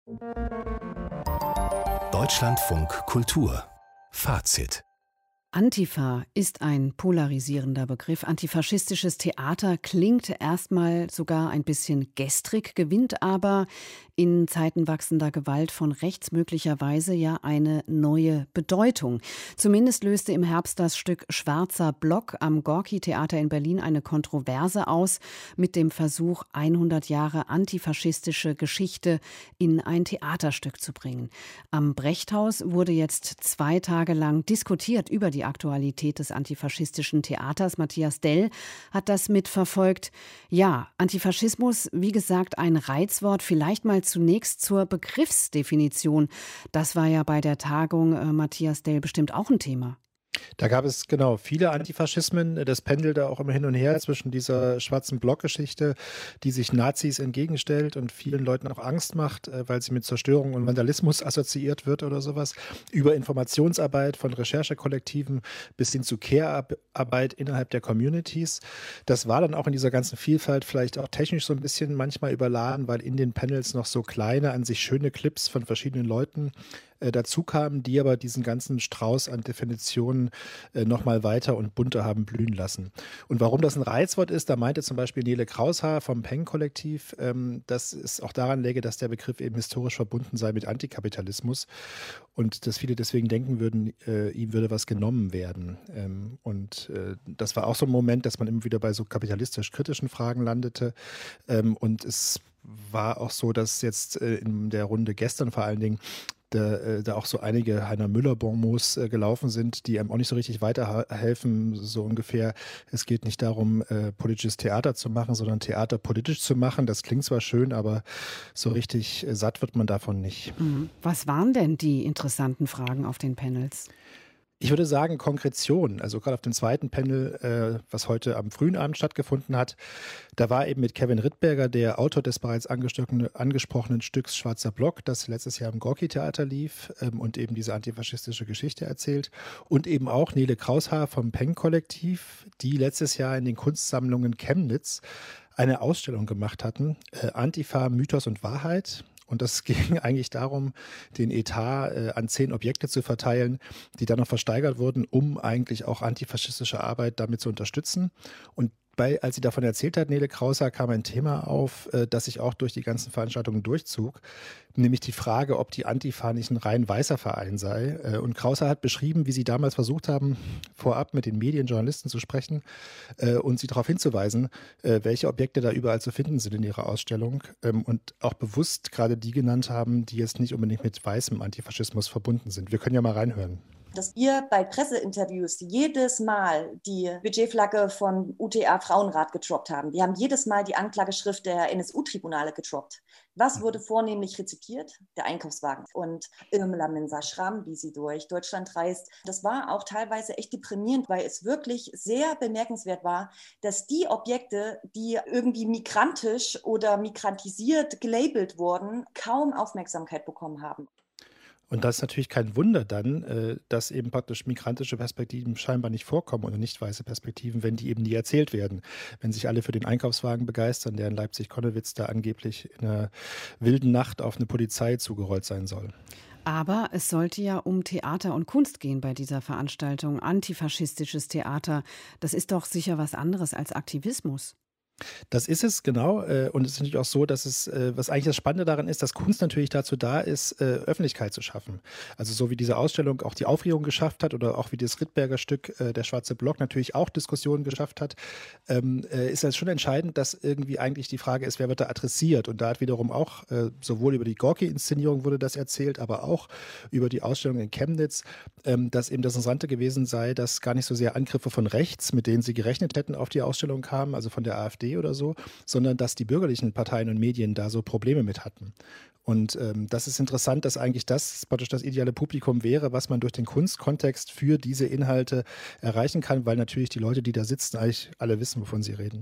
Deutschlandfunk Kultur Fazit. Antifa ist ein polarisierender Begriff. Antifaschistisches Theater klingt erstmal sogar ein bisschen gestrig, gewinnt aber in Zeiten wachsender Gewalt von rechts möglicherweise ja eine neue Bedeutung. Zumindest löste im Herbst das Stück Schwarzer Block am Gorki-Theater in Berlin eine Kontroverse aus mit dem Versuch, 100 Jahre antifaschistische Geschichte in ein Theaterstück zu bringen. Am Brechthaus wurde jetzt 2 Tage lang diskutiert über die Aktualität des antifaschistischen Theaters. Matthias Dell hat das mitverfolgt. Ja, Antifaschismus, wie gesagt, ein Reizwort. Vielleicht mal zunächst zur Begriffsdefinition. Das war ja bei der Tagung, Matthias Dell, bestimmt auch ein Thema. Da gab es genau viele Antifaschismen. Das pendelte auch immer hin und her zwischen dieser schwarzen Blockgeschichte, die sich Nazis entgegenstellt und vielen Leuten auch Angst macht, weil sie mit Zerstörung und Vandalismus assoziiert wird oder sowas, über Informationsarbeit von Recherchekollektiven bis hin zu Care-Arbeit innerhalb der Communities. Das war dann auch in dieser ganzen Vielfalt vielleicht auch technisch so ein bisschen manchmal überladen, weil in den Panels noch so kleine, an sich schöne Clips von verschiedenen Leuten dazu kamen, die aber diesen ganzen Strauß an Definitionen nochmal weiter und bunter haben blühen lassen. Und warum das ein Reizwort ist, da meinte zum Beispiel Nele Kraushaar vom Peng-Kollektiv, dass es auch daran läge, dass der Begriff eben historisch verbunden sei mit Antikapitalismus und dass viele deswegen denken würden, ihm würde was genommen werden. Das war auch so ein Moment, dass man immer wieder bei so kapitalistisch-kritischen Fragen landete. Und es war auch so, dass jetzt in der Runde gestern vor allen Dingen da auch so einige Heiner Müller-Bonmots gelaufen sind, die einem auch nicht so richtig weiterhelfen, so ungefähr. Es geht nicht darum, politisches Theater zu machen, sondern Theater politisch zu machen. Das klingt zwar schön, aber so richtig satt wird man davon nicht. Was waren denn die interessanten Fragen auf den Panels? Ich würde sagen Konkretion, also gerade auf dem zweiten Panel, was heute am frühen Abend stattgefunden hat, da war eben mit Kevin Rittberger, der Autor des bereits angesprochenen Stücks Schwarzer Block, das letztes Jahr im Gorki-Theater lief und eben diese antifaschistische Geschichte erzählt, und eben auch Nele Kraushaar vom Peng-Kollektiv, die letztes Jahr in den Kunstsammlungen Chemnitz eine Ausstellung gemacht hatten, Antifa, Mythos und Wahrheit. Und das ging eigentlich darum, den Etat an 10 Objekte zu verteilen, die dann noch versteigert wurden, um eigentlich auch antifaschistische Arbeit damit zu unterstützen. Und als sie davon erzählt hat, Nele Kraushaar, kam ein Thema auf, das sich auch durch die ganzen Veranstaltungen durchzog, nämlich die Frage, ob die Antifa nicht ein rein weißer Verein sei. Und Kraushaar hat beschrieben, wie sie damals versucht haben, vorab mit den Medienjournalisten zu sprechen und sie darauf hinzuweisen, welche Objekte da überall zu finden sind in ihrer Ausstellung und auch bewusst gerade die genannt haben, die jetzt nicht unbedingt mit weißem Antifaschismus verbunden sind. Wir können ja mal reinhören. Dass ihr bei Presseinterviews jedes Mal die Budgetflagge von UTA Frauenrat gedroppt haben. Die haben jedes Mal die Anklageschrift der NSU-Tribunale gedroppt. Was wurde vornehmlich rezipiert? Der Einkaufswagen. Und Irmela Minsa-Schramm, wie sie durch Deutschland reist. Das war auch teilweise echt deprimierend, weil es wirklich sehr bemerkenswert war, dass die Objekte, die irgendwie migrantisch oder migrantisiert gelabelt wurden, kaum Aufmerksamkeit bekommen haben. Und das ist natürlich kein Wunder dann, dass eben praktisch migrantische Perspektiven scheinbar nicht vorkommen oder nicht weiße Perspektiven, wenn die eben nie erzählt werden. Wenn sich alle für den Einkaufswagen begeistern, der in Leipzig-Konnewitz da angeblich in einer wilden Nacht auf eine Polizei zugerollt sein soll. Aber es sollte ja um Theater und Kunst gehen bei dieser Veranstaltung. Antifaschistisches Theater, das ist doch sicher was anderes als Aktivismus. Das ist es, genau. Und es ist natürlich auch so, dass was eigentlich das Spannende daran ist, dass Kunst natürlich dazu da ist, Öffentlichkeit zu schaffen. Also so wie diese Ausstellung auch die Aufregung geschafft hat oder auch wie das Rittberger Stück, der Schwarze Block, natürlich auch Diskussionen geschafft hat, ist es schon entscheidend, dass irgendwie eigentlich die Frage ist, wer wird da adressiert? Und da hat wiederum auch, sowohl über die Gorki-Inszenierung wurde das erzählt, aber auch über die Ausstellung in Chemnitz, dass eben das Interessante gewesen sei, dass gar nicht so sehr Angriffe von rechts, mit denen sie gerechnet hätten, auf die Ausstellung kamen, also von der AfD oder so, sondern dass die bürgerlichen Parteien und Medien da so Probleme mit hatten. Und das ist interessant, dass eigentlich das praktisch das ideale Publikum wäre, was man durch den Kunstkontext für diese Inhalte erreichen kann, weil natürlich die Leute, die da sitzen, eigentlich alle wissen, wovon sie reden.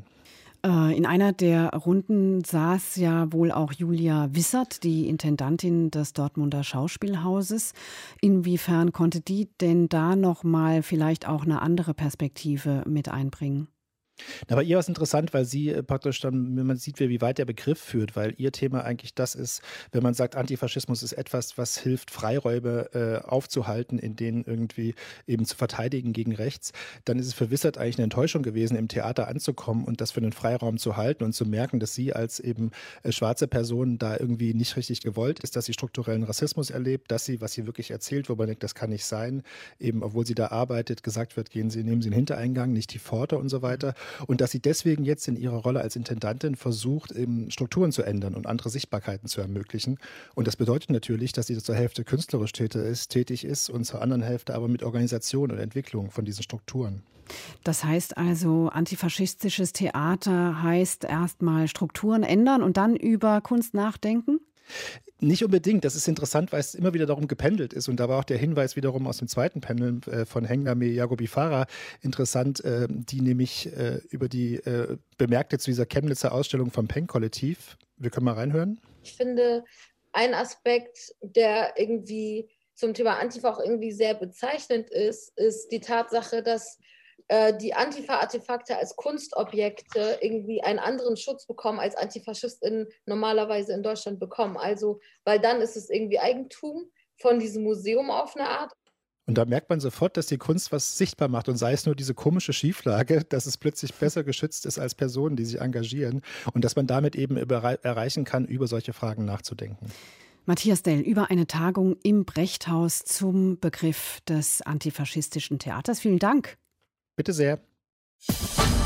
In einer der Runden saß ja wohl auch Julia Wissert, die Intendantin des Dortmunder Schauspielhauses. Inwiefern konnte die denn da nochmal vielleicht auch eine andere Perspektive mit einbringen? Aber ihr war es interessant, weil sie praktisch dann, wenn man sieht, wie weit der Begriff führt, weil ihr Thema eigentlich das ist, wenn man sagt, Antifaschismus ist etwas, was hilft, Freiräume aufzuhalten, in denen irgendwie eben zu verteidigen gegen rechts, dann ist es für Wissert eigentlich eine Enttäuschung gewesen, im Theater anzukommen und das für einen Freiraum zu halten und zu merken, dass sie als eben schwarze Person da irgendwie nicht richtig gewollt ist, dass sie strukturellen Rassismus erlebt, dass sie, was sie wirklich erzählt, wo man denkt, das kann nicht sein, eben obwohl sie da arbeitet, gesagt wird, nehmen Sie den Hintereingang, nicht die Pforte und so weiter. Und dass sie deswegen jetzt in ihrer Rolle als Intendantin versucht, eben Strukturen zu ändern und andere Sichtbarkeiten zu ermöglichen. Und das bedeutet natürlich, dass sie zur Hälfte künstlerisch tätig ist und zur anderen Hälfte aber mit Organisation und Entwicklung von diesen Strukturen. Das heißt also, antifaschistisches Theater heißt erstmal Strukturen ändern und dann über Kunst nachdenken? Nicht unbedingt. Das ist interessant, weil es immer wieder darum gependelt ist. Und da war auch der Hinweis wiederum aus dem zweiten Panel von Hengame Yagobi Farah interessant, die nämlich über die bemerkte zu dieser Chemnitzer Ausstellung vom Penk-Kollektiv. Wir können mal reinhören. Ich finde, ein Aspekt, der irgendwie zum Thema Antifa auch irgendwie sehr bezeichnend ist die Tatsache, dass die Antifa-Artefakte als Kunstobjekte irgendwie einen anderen Schutz bekommen, als AntifaschistInnen normalerweise in Deutschland bekommen. Also, weil dann ist es irgendwie Eigentum von diesem Museum auf eine Art. Und da merkt man sofort, dass die Kunst was sichtbar macht und sei es nur diese komische Schieflage, dass es plötzlich besser geschützt ist als Personen, die sich engagieren und dass man damit eben erreichen kann, über solche Fragen nachzudenken. Matthias Dell über eine Tagung im Brechthaus zum Begriff des antifaschistischen Theaters. Vielen Dank. Bitte sehr.